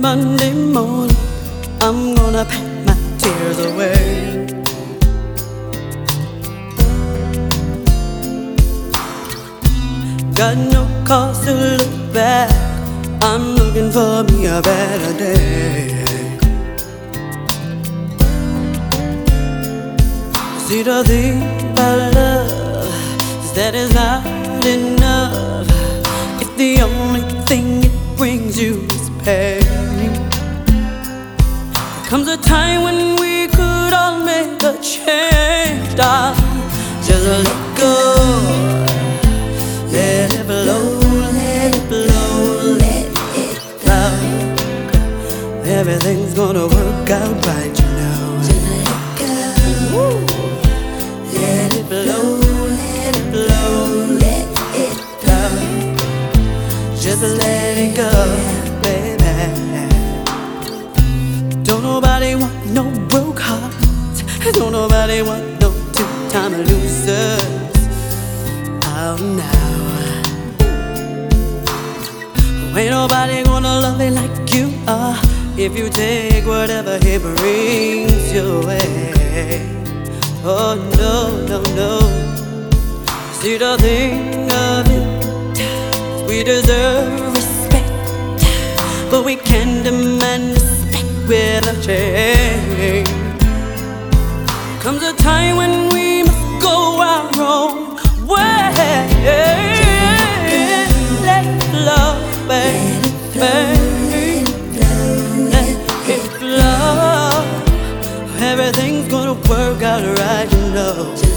Monday morning, I'm gonna pack my tears away. Got no cause to look back, I'm looking for me a better day. See, the thing about love is that it's not enough if the only thing it brings you is pain. There comes a time when we could all make a change, darling. Just let go, let it blow, let it blow, let it flow. Everything's gonna work out right, you know. Just let go. Woo. Let it blow, let it blow, let it flow. Just let it go, baby. Don't nobody want no broke hearts. Don't nobody want no two-time losers. Oh no. Ain't nobody gonna love you like you are if you take whatever he brings your way. Oh no, no, no. See, the thing of it is we deserve respect, but we can't demand respect without change. Comes a time when we must go our own way. Let it flow, baby, let it flow. Everything's gonna work out right, you know.